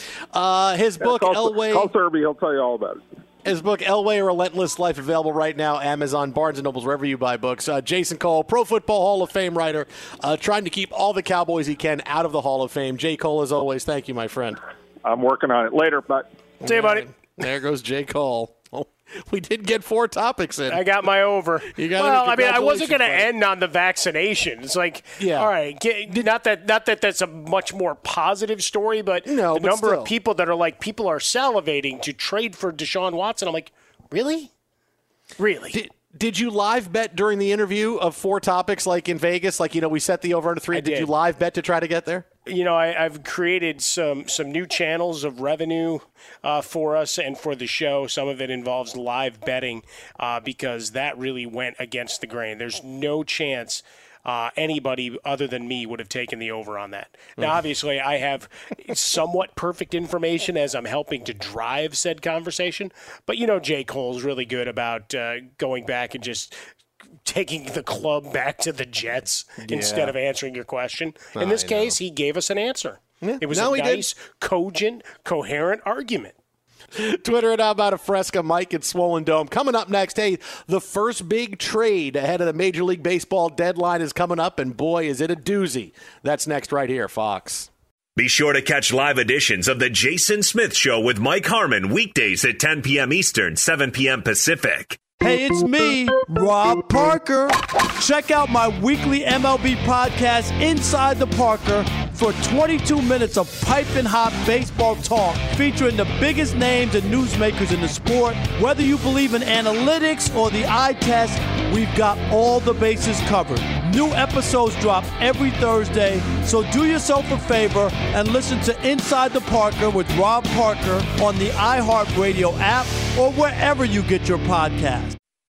Uh, his Yeah, book, call, Elway. Call Serby. He'll tell you all about it. His book, Elway, A Relentless Life, available right now, Amazon, Barnes and Nobles, wherever you buy books. Uh, Jason Cole, Pro Football Hall of Fame writer, uh, trying to keep all the Cowboys he can out of the Hall of Fame. J. Cole, as always, thank you, my friend. I'm working on it. Later, bye. See you, buddy. There goes J. Cole. Oh, we did get four topics in. I got my over. You got well, it. I mean, I wasn't going to Congratulations, end on the vaccination. It's like, Yeah. all right, get, not that not that that's a much more positive story, but No, the but number still. of people that are like, people are salivating to trade for Deshaun Watson. I'm like, really? Really? Did, did you live bet during the interview of four topics like in Vegas? Like, you know, we set the over under three. I Did did. you live bet to try to get there? You know, I, I've created some some new channels of revenue uh, for us and for the show. Some of it involves live betting uh, because that really went against the grain. There's no chance uh, anybody other than me would have taken the over on that. Now, obviously, I have somewhat perfect information as I'm helping to drive said conversation. But, you know, J. Cole's really good about uh, going back and just taking the club back to the Jets instead of answering your question. In this I case, he gave us an answer. Yeah. It was No, a he did. nice, cogent, coherent argument. Twitter at How About a Fresca, Mike at Swollen Dome. Coming up next, hey, the first big trade ahead of the Major League Baseball deadline is coming up, and boy, is it a doozy. That's next right here, Fox. Be sure to catch live editions of The Jason Smith Show with Mike Harmon weekdays at ten p.m. Eastern, seven p.m. Pacific. Hey, it's me, Rob Parker. Check out my weekly M L B podcast, Inside the Parker, for twenty-two minutes of piping hot baseball talk featuring the biggest names and newsmakers in the sport. Whether you believe in analytics or the eye test, we've got all the bases covered. New episodes drop every Thursday, so do yourself a favor and listen to Inside the Parker with Rob Parker on the iHeartRadio app or wherever you get your podcast.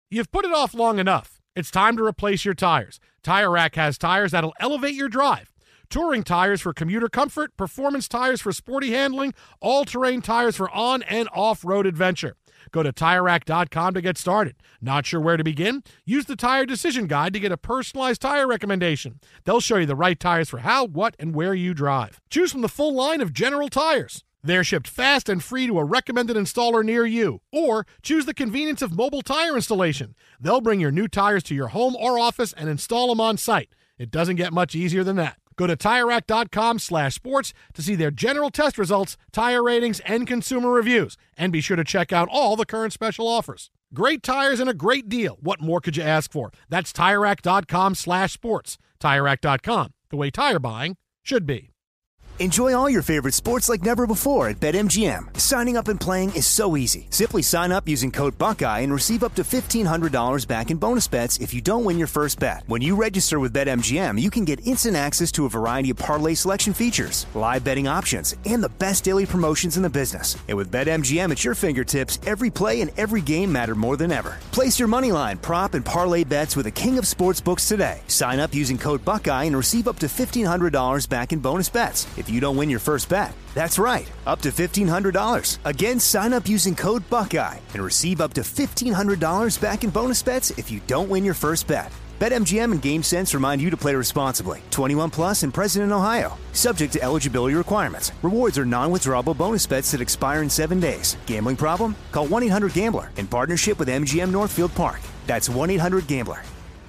You've put it off long enough. It's time to replace your tires. Tire Rack has tires that'll elevate your drive. Touring tires for commuter comfort, performance tires for sporty handling, all-terrain tires for on- and off-road adventure. Go to Tire Rack dot com to get started. Not sure where to begin? Use the Tire Decision Guide to get a personalized tire recommendation. They'll show you the right tires for how, what, and where you drive. Choose from the full line of General Tires. They're shipped fast and free to a recommended installer near you. Or choose the convenience of mobile tire installation. They'll bring your new tires to your home or office and install them on site. It doesn't get much easier than that. Go to Tire Rack dot com slash sports to see their general test results, tire ratings, and consumer reviews. And be sure to check out all the current special offers. Great tires and a great deal. What more could you ask for? That's Tire Rack dot com slash sports. Tire Rack dot com, the way tire buying should be. Enjoy all your favorite sports like never before at BetMGM. Signing up and playing is so easy. Simply sign up using code Buckeye and receive up to fifteen hundred dollars back in bonus bets if you don't win your first bet. When you register with BetMGM, you can get instant access to a variety of parlay selection features, live betting options, and the best daily promotions in the business. And with BetMGM at your fingertips, every play and every game matter more than ever. Place your moneyline, prop, and parlay bets with the king of sportsbooks today. Sign up using code Buckeye and receive up to fifteen hundred dollars back in bonus bets if you don't win your first bet. That's right, up to fifteen hundred dollars. Again, sign up using code Buckeye and receive up to fifteen hundred dollars back in bonus bets if you don't win your first bet. BetMGM and GameSense remind you to play responsibly. twenty-one plus and present in Ohio. Subject to eligibility requirements. Rewards are non-withdrawable bonus bets that expire in seven days. Gambling problem? Call one eight hundred gambler in partnership with M G M Northfield Park. That's one eight hundred gambler.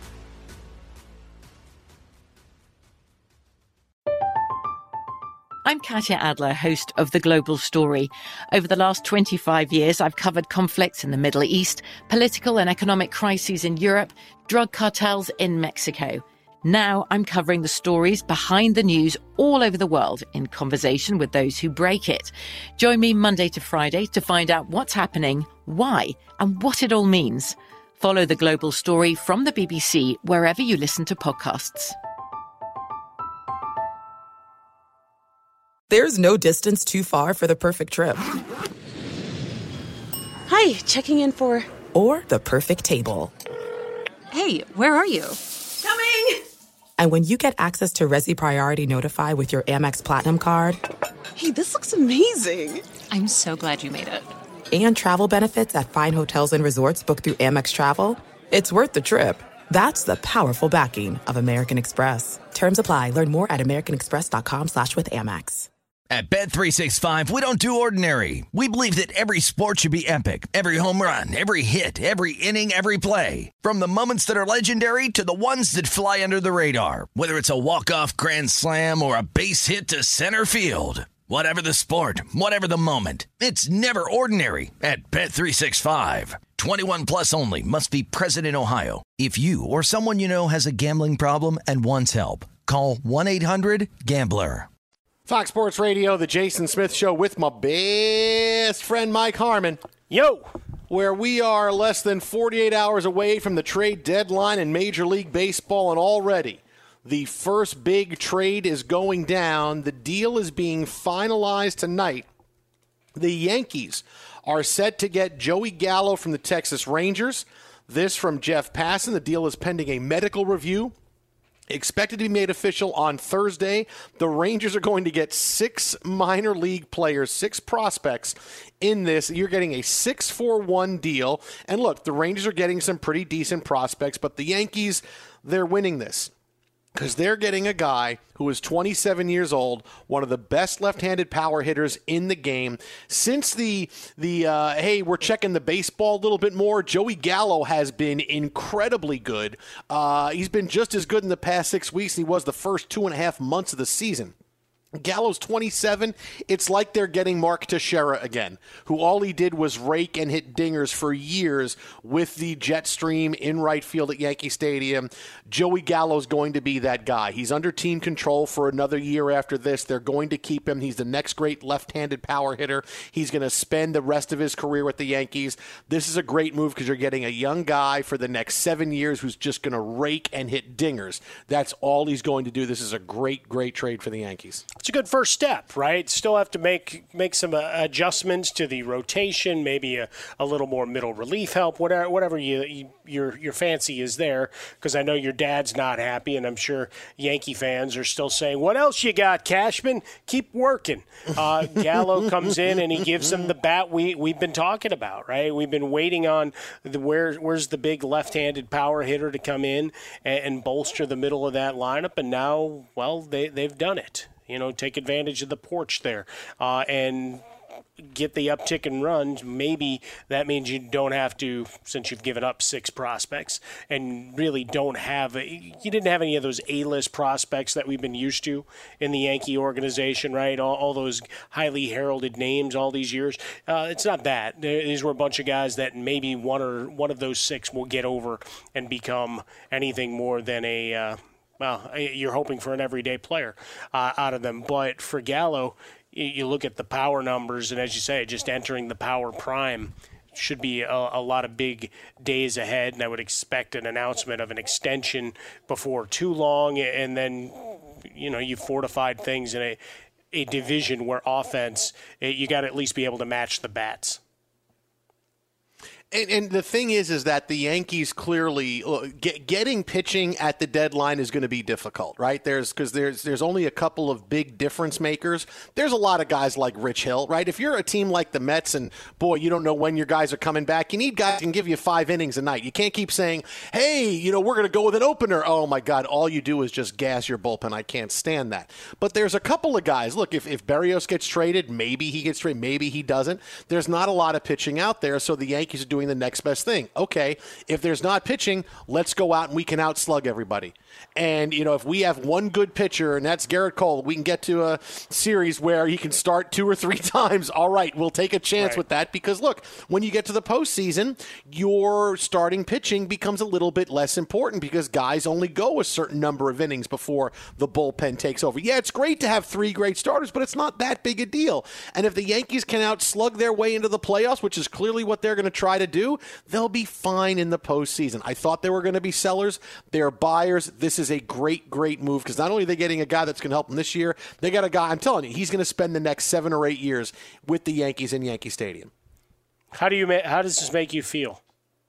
I'm Katya Adler, host of The Global Story. Over the last twenty-five years, I've covered conflicts in the Middle East, political and economic crises in Europe, drug cartels in Mexico. Now I'm covering the stories behind the news all over the world in conversation with those who break it. Join me Monday to Friday to find out what's happening, why, and what it all means. Follow The Global Story from the B B C wherever you listen to podcasts. There's no distance too far for the perfect trip. Hi, checking in for... Or the perfect table. Hey, where are you? Coming! And when you get access to Resi Priority Notify with your Amex Platinum card... Hey, this looks amazing! I'm so glad you made it. And travel benefits at fine hotels and resorts booked through Amex Travel, it's worth the trip. That's the powerful backing of American Express. Terms apply. Learn more at americanexpress.com slash with Amex. At Bet three sixty-five, we don't do ordinary. We believe that every sport should be epic. Every home run, every hit, every inning, every play. From the moments that are legendary to the ones that fly under the radar. Whether it's a walk-off grand slam or a base hit to center field. Whatever the sport, whatever the moment. It's never ordinary at Bet three sixty-five. twenty-one plus only. Must be present in Ohio. If you or someone you know has a gambling problem and wants help, call one eight hundred gambler. Fox Sports Radio, the Jason Smith Show with my best friend Mike Harmon. Yo! Where we are less than forty-eight hours away from the trade deadline in Major League Baseball, and already the first big trade is going down. The deal is being finalized tonight. The Yankees are set to get Joey Gallo from the Texas Rangers. This from Jeff Passan. The deal is pending a medical review. Expected to be made official on Thursday. The Rangers are going to get six minor league players, six prospects in this. You're getting a six for one deal. And look, the Rangers are getting some pretty decent prospects, but the Yankees, they're winning this because they're getting a guy who is twenty-seven years old, one of the best left-handed power hitters in the game. Since the, the uh, hey, we're checking the baseball a little bit more, Joey Gallo has been incredibly good. Uh, he's been just as good in the past six weeks as he was the first two and a half months of the season. Gallo's twenty-seven. It's like they're getting Mark Teixeira again, who all he did was rake and hit dingers for years with the jet stream in right field at Yankee Stadium. Joey Gallo's going to be that guy. He's under team control for another year after this. They're going to keep him. He's the next great left-handed power hitter. He's going to spend the rest of his career with the Yankees. This is a great move because you're getting a young guy for the next seven years who's just going to rake and hit dingers. That's all he's going to do. This is a great, great trade for the Yankees. it's a good first step, right? Still have to make make some uh, adjustments to the rotation, maybe a, a little more middle relief help, whatever whatever you, you your your fancy is there. Because I know your dad's not happy, and I'm sure Yankee fans are still saying, "What else you got, Cashman? Keep working." Uh, Gallo comes in and he gives them the bat we we've been talking about, right? We've been waiting on the where where's the big left-handed power hitter to come in and, and bolster the middle of that lineup, and now, well, they they've done it. You know, take advantage of the porch there uh, and get the uptick in runs. Maybe that means you don't have to, since you've given up six prospects and really don't have, a, you didn't have any of those A-list prospects that we've been used to in the Yankee organization, right? All, all those highly heralded names all these years. Uh, it's not that. These were a bunch of guys that maybe one or one of those six will get over and become anything more than a uh, well, you're hoping for an everyday player uh, out of them. But for Gallo, you look at the power numbers, and as you say, just entering the power prime should be a, a lot of big days ahead, and I would expect an announcement of an extension before too long, and then, you know, you fortified things in a, a division where offense, you got to at least be able to match the bats. And, and the thing is, is that the Yankees clearly look, get, getting pitching at the deadline is going to be difficult, right? There's because there's there's only a couple of big difference makers. There's a lot of guys like Rich Hill, right? If you're a team like the Mets and boy, you don't know when your guys are coming back, you need guys who can give you five innings a night. You can't keep saying, "Hey, you know, we're going to go with an opener." Oh my God, all you do is just gas your bullpen. I can't stand that. But there's a couple of guys. Look, if if Berrios gets traded, maybe he gets traded, maybe he doesn't. There's not a lot of pitching out there, so the Yankees are doing the next best thing. Okay, if there's not pitching, let's go out and we can outslug everybody. And, you know, if we have one good pitcher, and that's Garrett Cole, we can get to a series where he can start two or three times. All right, we'll take a chance right. with that because, look, when you get to the postseason, your starting pitching becomes a little bit less important because guys only go a certain number of innings before the bullpen takes over. Yeah, it's great to have three great starters, but it's not that big a deal. And if the Yankees can outslug their way into the playoffs, which is clearly what they're going to try to do, they'll be fine in the postseason. I thought they were going to be sellers. They're buyers. This is a great, great move because not only are they getting a guy that's going to help them this year, they got a guy, I'm telling you, he's going to spend the next seven or eight years with the Yankees in Yankee Stadium. How do you? Ma- how does this make you feel?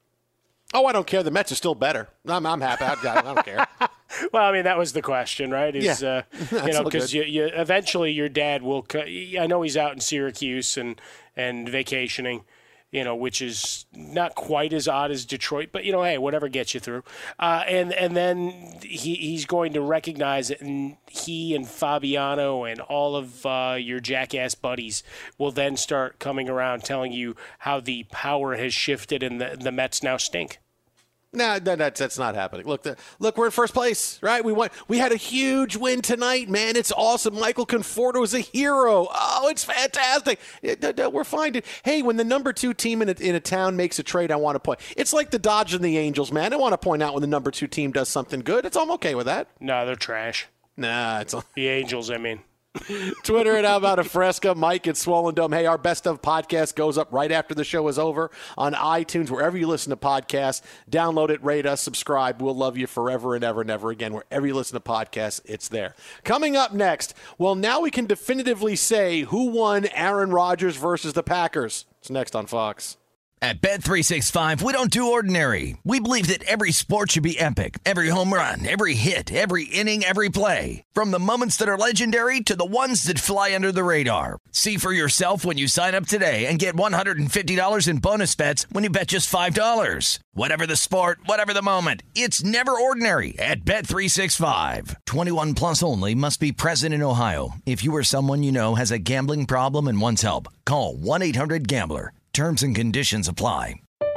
Oh, I don't care. The Mets are still better. I'm, I'm happy. I, I don't care. Well, I mean, that was the question, right? Is, yeah. uh, you know, because you, you, eventually your dad will – I know he's out in Syracuse and, and vacationing, you know, which is not quite as odd as Detroit, but, you know, hey, whatever gets you through. Uh, and and then he he's going to recognize it, and he and Fabiano and all of uh, your jackass buddies will then start coming around telling you how the power has shifted and the, the Mets now stink. No, no, that's that's not happening. Look, the, look, we're in first place, right? We won. We had a huge win tonight, man. It's awesome. Michael Conforto is a hero. Oh, it's fantastic. It, it, it, we're fine. To, hey, when the number two team in a, in a town makes a trade, I want to point. It's like the Dodgers and the Angels, man. I want to point out when the number two team does something good. It's I'm okay with that. No, they're trash. Nah, it's the Angels. I mean. Twitter at How About a Fresca, Mike at Swollen Dome. Hey, our Best Of podcast goes up right after the show is over on iTunes, wherever you listen to podcasts. Download it, rate us, subscribe. We'll love you forever and ever and ever again. Wherever you listen to podcasts, it's there. Coming up next, well, now we can definitively say who won Aaron Rodgers versus the Packers. It's next on Fox. At Bet three sixty-five, we don't do ordinary. We believe that every sport should be epic. Every home run, every hit, every inning, every play. From the moments that are legendary to the ones that fly under the radar. See for yourself when you sign up today and get one hundred fifty dollars in bonus bets when you bet just five dollars. Whatever the sport, whatever the moment, it's never ordinary at Bet three sixty-five. twenty-one plus only. Must be present in Ohio. If you or someone you know has a gambling problem and wants help, call one eight hundred gambler. Terms and conditions apply.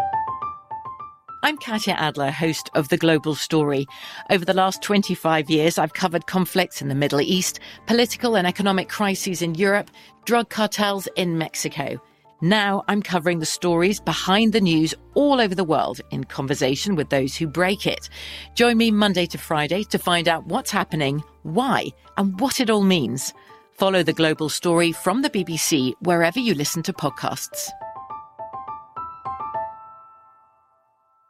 I'm Katya Adler, host of The Global Story. Over the last twenty-five years, I've covered conflicts in the Middle East, political and economic crises in Europe, drug cartels in Mexico. Now I'm covering the stories behind the news all over the world in conversation with those who break it. Join me Monday to Friday to find out what's happening, why, and what it all means. Follow The Global Story from the B B C wherever you listen to podcasts.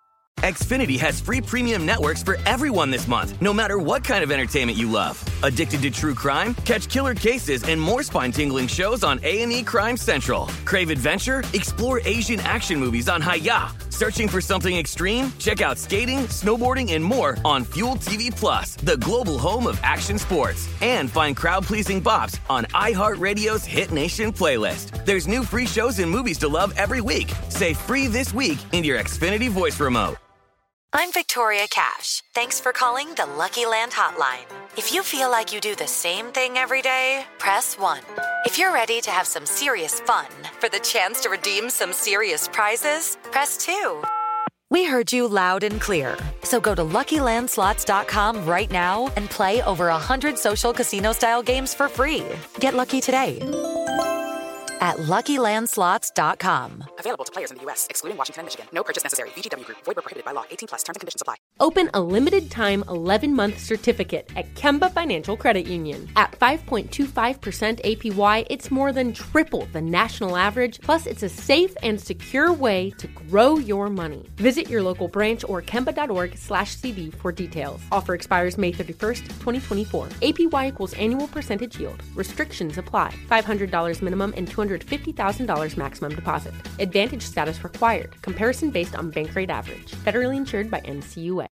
Xfinity has free premium networks for everyone this month, no matter what kind of entertainment you love. Addicted to true crime? Catch killer cases and more spine-tingling shows on A and E Crime Central. Crave adventure? Explore Asian action movies on Hi-Ya. Searching for something extreme? Check out skating, snowboarding, and more on Fuel T V Plus, the global home of action sports. And find crowd-pleasing bops on iHeartRadio's Hit Nation playlist. There's new free shows and movies to love every week. Say free this week in your Xfinity voice remote. I'm Victoria Cash. Thanks for calling the Lucky Land Hotline. If you feel like you do the same thing every day, press one. If you're ready to have some serious fun for the chance to redeem some serious prizes, press two. We heard you loud and clear. So go to Lucky Land Slots dot com right now and play over one hundred social casino-style games for free. Get lucky today at Lucky Land Slots dot com. Available to players in the U S, excluding Washington and Michigan. No purchase necessary. V G W Group. Void where prohibited by law. eighteen plus. Terms and conditions apply. Open a limited-time eleven-month certificate at Kemba Financial Credit Union. At five point two five percent A P Y, it's more than triple the national average, plus it's a safe and secure way to grow your money. Visit your local branch or kemba.org slash CD for details. Offer expires May thirty-first, twenty twenty-four. A P Y equals annual percentage yield. Restrictions apply. five hundred dollars minimum and two hundred fifty thousand dollars maximum deposit. Advantage status required. Comparison based on bank rate average. Federally insured by N C U A.